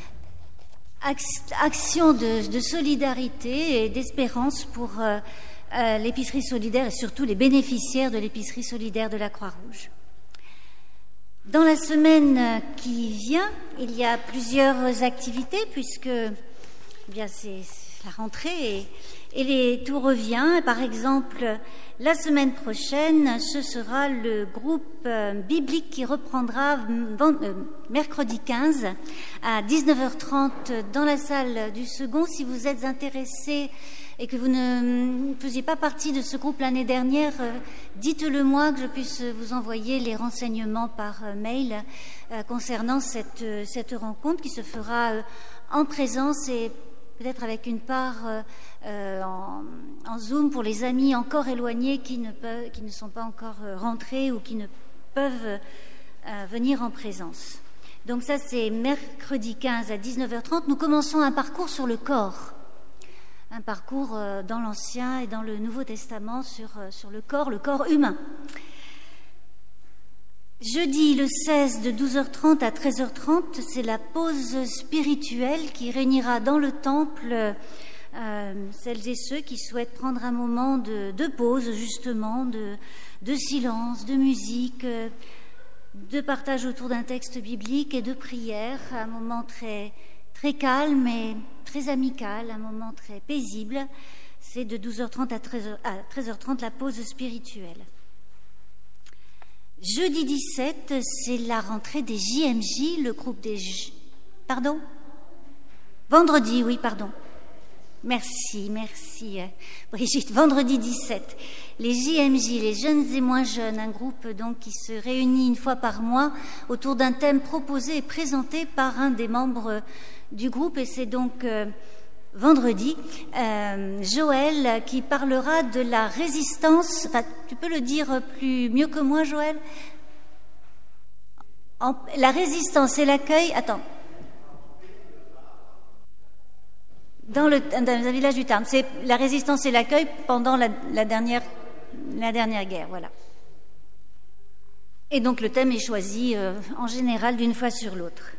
Speaker 1: action de solidarité et d'espérance pour l'épicerie solidaire et surtout les bénéficiaires de l'épicerie solidaire de la Croix-Rouge. Dans la semaine qui vient, il y a plusieurs activités puisque c'est la rentrée et tout revient. Par exemple, la semaine prochaine, ce sera le groupe biblique qui reprendra mercredi 15 à 19h30 dans la salle du second. Si vous êtes intéressés et que vous ne faisiez pas partie de ce groupe l'année dernière, dites-le moi, que je puisse vous envoyer les renseignements par mail concernant cette rencontre qui se fera en présence et peut-être avec une part en Zoom pour les amis encore éloignés qui ne sont pas encore rentrés ou qui ne peuvent venir en présence. Donc ça, c'est mercredi 15 à 19h30. Nous commençons un parcours sur le corps, un parcours dans l'Ancien et dans le Nouveau Testament sur le corps humain. Jeudi le 16 de 12h30 à 13h30, c'est la pause spirituelle qui réunira dans le temple celles et ceux qui souhaitent prendre un moment de pause, justement, de silence, de musique, de partage autour d'un texte biblique et de prière, un moment très, très calme et très amical, un moment très paisible. C'est de 12h30 à 13h30 la pause spirituelle. Jeudi 17, c'est la rentrée des JMJ, le groupe des... Pardon ? Vendredi, oui, pardon. Merci, Brigitte. Vendredi 17, les JMJ, les jeunes et moins jeunes, un groupe donc qui se réunit une fois par mois autour d'un thème proposé et présenté par un des membres du groupe. Et c'est donc vendredi, Joël qui parlera de la résistance. Enfin, tu peux le dire mieux que moi, Joël ? La résistance et l'accueil... Attends. Dans un village du Tarn, c'est la résistance et l'accueil pendant la dernière guerre, voilà. Et donc le thème est choisi en général d'une fois sur l'autre.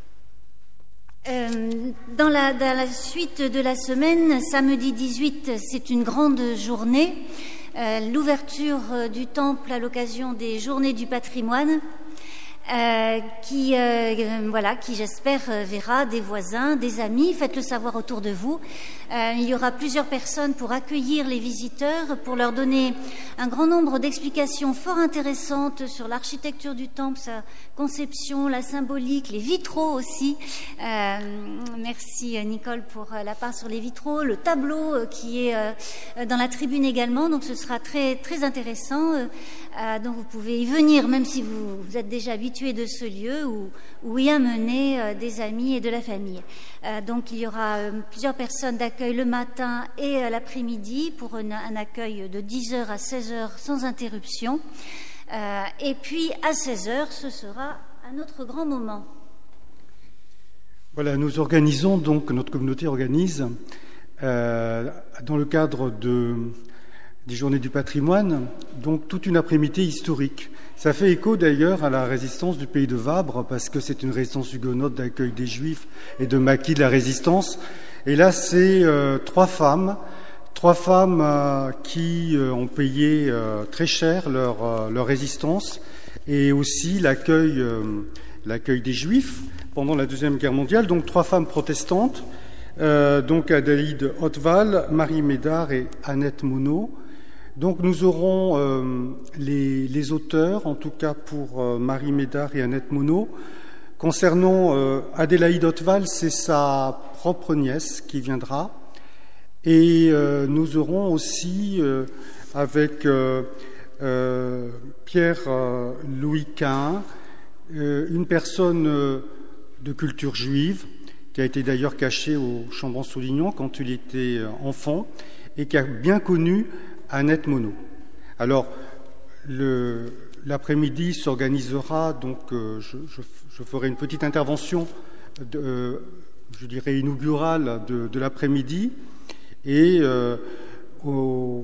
Speaker 1: Dans la suite de la semaine, samedi 18, c'est une grande journée, l'ouverture du temple à l'occasion des Journées du patrimoine. Qui j'espère verra des voisins, des amis. Faites-le savoir autour de vous. Il y aura plusieurs personnes pour accueillir les visiteurs, pour leur donner un grand nombre d'explications fort intéressantes sur l'architecture du temple, sa conception, la symbolique, les vitraux aussi. Merci Nicole pour la part sur les vitraux, le tableau qui est dans la tribune également. Donc ce sera très très intéressant. Donc vous pouvez y venir, même si vous êtes déjà habitué de ce lieu, ou y amener des amis et de la famille. Donc il y aura plusieurs personnes d'accueil le matin et l'après-midi pour un accueil de 10h à 16h sans interruption. Et puis à 16h, ce sera un autre grand moment.
Speaker 10: Voilà, nous organisons donc, notre communauté organise, dans le cadre des Journées du patrimoine, donc toute une après-midi historique. Ça fait écho d'ailleurs à la résistance du pays de Vabre, parce que c'est une résistance huguenote d'accueil des Juifs et de maquis de la résistance. Et là, c'est trois femmes qui ont payé très cher leur résistance, et aussi l'accueil des Juifs pendant la Deuxième Guerre mondiale. Donc trois femmes protestantes, donc Adélaïde Hotval, Marie Médard et Annette Monod. Donc nous aurons les auteurs, en tout cas pour Marie Médard et Annette Monod. Concernant Adélaïde Hotval, c'est sa propre nièce qui viendra. Et nous aurons aussi avec Pierre-Louis Quin, une personne de culture juive, qui a été d'ailleurs caché au Chambon-Soulignan quand il était enfant, et qui a bien connu Annette Monod. Alors, l'après-midi s'organisera, donc je ferai une petite intervention, je dirais inaugurale de l'après-midi, et on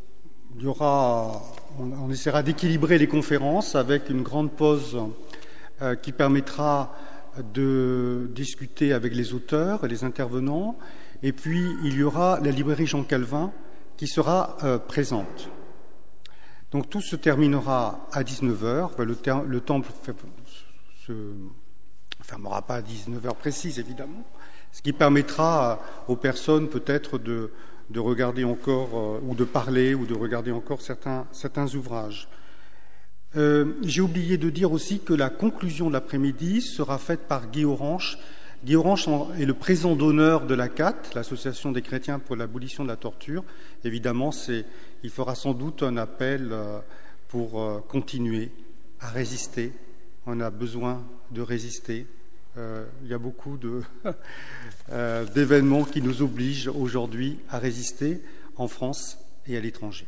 Speaker 10: essaiera d'équilibrer les conférences avec une grande pause qui permettra de discuter avec les auteurs et les intervenants, et puis il y aura la librairie Jean Calvin qui sera présente. Donc tout se terminera à 19h. Le temple se fermera pas à 19h précise, évidemment, ce qui permettra aux personnes peut-être de regarder encore, ou de parler, ou de regarder encore certains ouvrages. J'ai oublié de dire aussi que la conclusion de l'après-midi sera faite par Guy Orange. Guy Orange est le président d'honneur de l'ACAT, l'Association des chrétiens pour l'abolition de la torture. Évidemment, il fera sans doute un appel pour continuer à résister. On a besoin de résister Il y a beaucoup d'événements qui nous obligent aujourd'hui à résister en France et à l'étranger.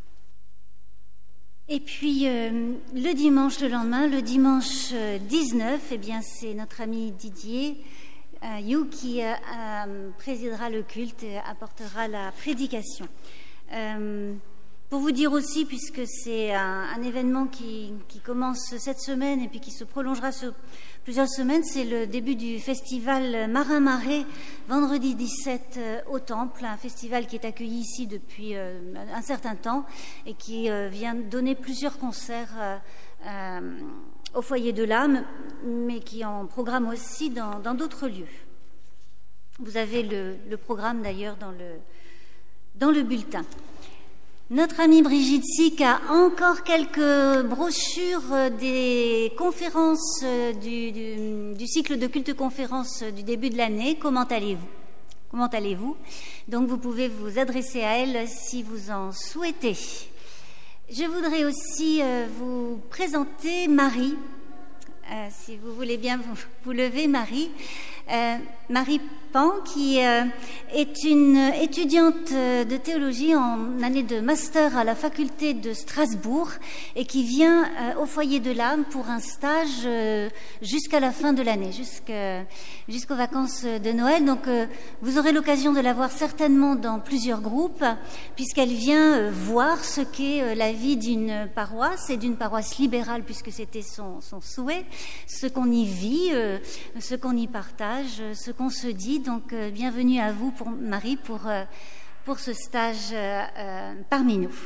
Speaker 1: Et puis, le dimanche de lendemain, le dimanche 19, eh bien, c'est notre ami Didier You qui présidera le culte et apportera la prédication. Pour vous dire aussi, puisque c'est un événement qui commence cette semaine et puis qui se prolongera sur plusieurs semaines, c'est le début du festival Marin-Marais, vendredi 17 au Temple, un festival qui est accueilli ici depuis un certain temps et qui vient donner plusieurs concerts au Foyer de l'Âme, mais qui en programme aussi dans d'autres lieux. Vous avez le programme d'ailleurs dans le bulletin. Notre amie Brigitte Sick a encore quelques brochures des conférences du cycle de culte-conférences du début de l'année. Comment allez-vous? Donc vous pouvez vous adresser à elle si vous en souhaitez. Je voudrais aussi vous présenter Marie. Si vous voulez bien vous lever, Marie. Marie Pan, qui est une étudiante de théologie en année de master à la faculté de Strasbourg et qui vient au Foyer de l'Âme pour un stage jusqu'à la fin de l'année, jusqu'aux vacances de Noël. Donc vous aurez l'occasion de la voir certainement dans plusieurs groupes, puisqu'elle vient voir ce qu'est la vie d'une paroisse, et d'une paroisse libérale, puisque c'était son souhait, ce qu'on y vit, ce qu'on y partage, ce qu'on se dit. Donc bienvenue à vous, Marie, pour ce stage parmi nous.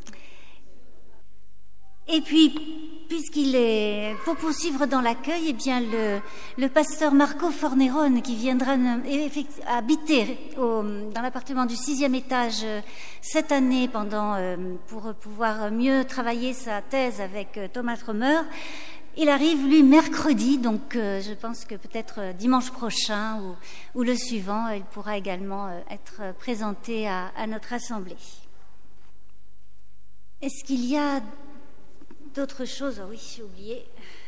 Speaker 1: Et puis, pour poursuivre dans l'accueil, eh bien le pasteur Marco Fornerone, qui viendra habiter dans l'appartement du 6e étage cette année pour pouvoir mieux travailler sa thèse avec Thomas Romer. Il arrive, lui, mercredi, donc je pense que peut-être dimanche prochain ou le suivant, il pourra également être présenté à notre assemblée. Est-ce qu'il y a d'autres choses? Oh oui, j'ai oublié.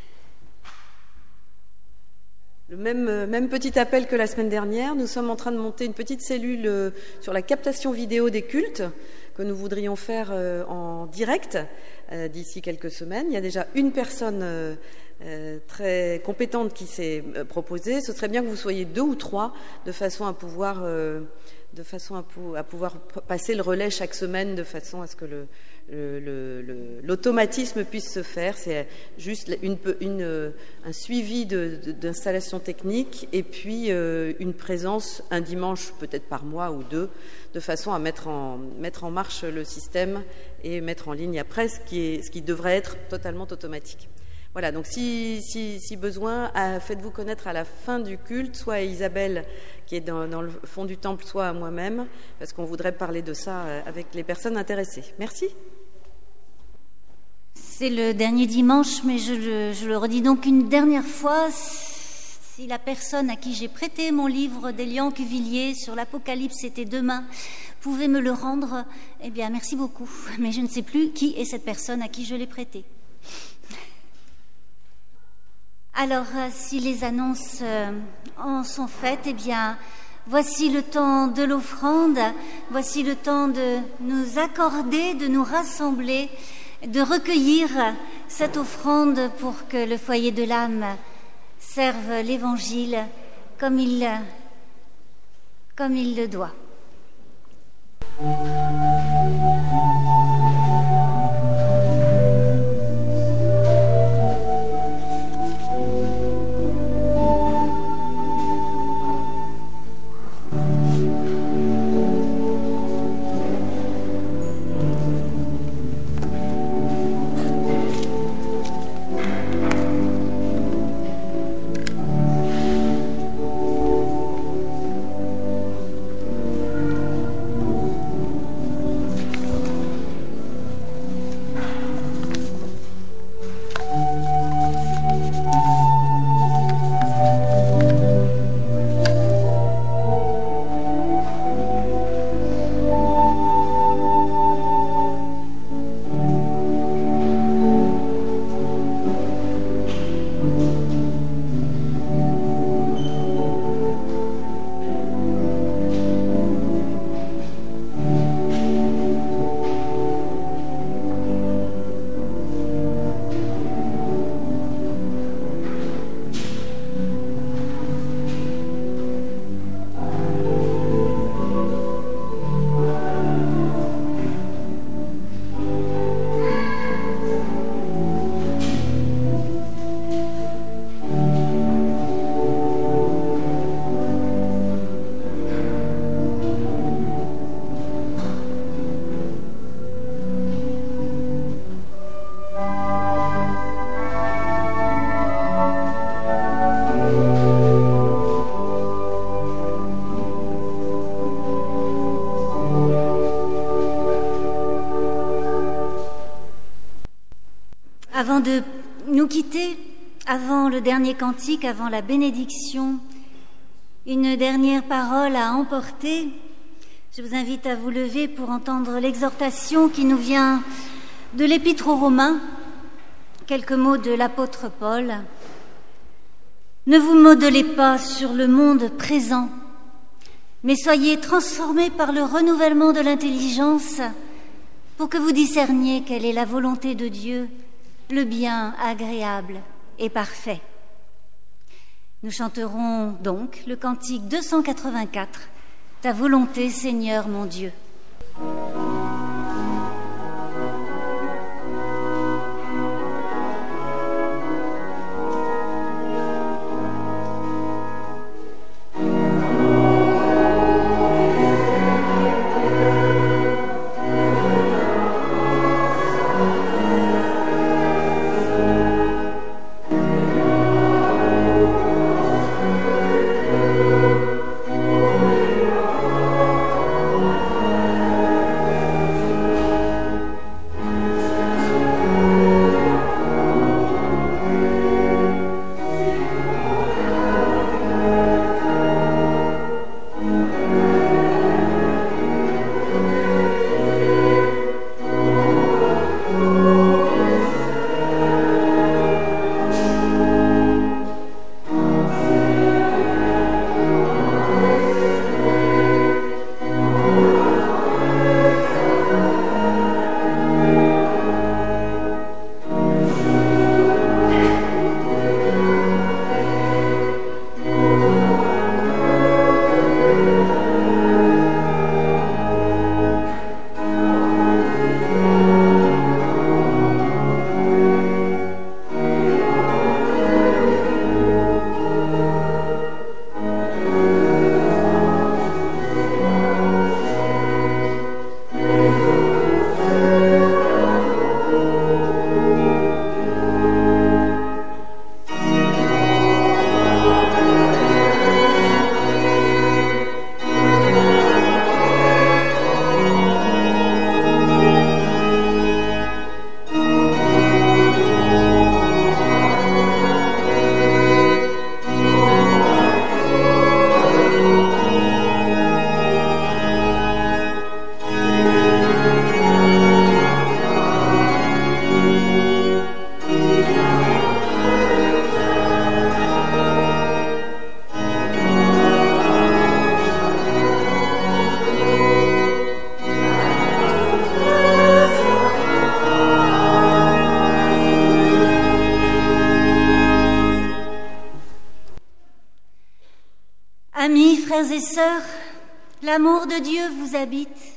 Speaker 8: Le même petit appel que la semaine dernière. Nous sommes en train de monter une petite cellule sur la captation vidéo des cultes que nous voudrions faire en direct d'ici quelques semaines. Il y a déjà une personne très compétente qui s'est proposée. Ce serait bien que vous soyez 2 ou 3 de façon à pouvoir passer le relais chaque semaine, de façon à ce que l'automatisme puisse se faire. C'est juste un suivi d'installation technique et puis une présence un dimanche peut-être par mois ou 2, de façon à mettre en marche le système et mettre en ligne après ce qui devrait être totalement automatique. Voilà, donc si besoin, faites-vous connaître à la fin du culte, soit à Isabelle qui est dans le fond du temple, soit à moi-même, parce qu'on voudrait parler de ça avec les personnes intéressées. Merci.
Speaker 1: C'est le dernier dimanche, mais je le redis donc une dernière fois. Si la personne à qui j'ai prêté mon livre d'Elian Cuvillier sur l'Apocalypse, c'était demain, pouvait me le rendre, eh bien merci beaucoup. Mais je ne sais plus qui est cette personne à qui je l'ai prêté. Alors, si les annonces en sont faites, eh bien, voici le temps de l'offrande, voici le temps de nous accorder, de nous rassembler, de recueillir cette offrande pour que le Foyer de l'Âme serve l'Évangile comme il le doit. méditer, avant le dernier cantique, avant la bénédiction, une dernière parole à emporter, je vous invite à vous lever pour entendre l'exhortation qui nous vient de l'Épître aux Romains, quelques mots de l'apôtre Paul. Ne vous modelez pas sur le monde présent, mais soyez transformés par le renouvellement de l'intelligence pour que vous discerniez quelle est la volonté de Dieu, le bien agréable et parfait. Nous chanterons donc le cantique 284, « Ta volonté, Seigneur mon Dieu ». Amis, frères et sœurs, l'amour de Dieu vous habite,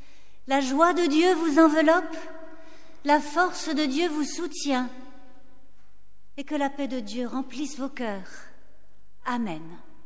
Speaker 1: la joie de Dieu vous enveloppe, la force de Dieu vous soutient, et que la paix de Dieu remplisse vos cœurs. Amen.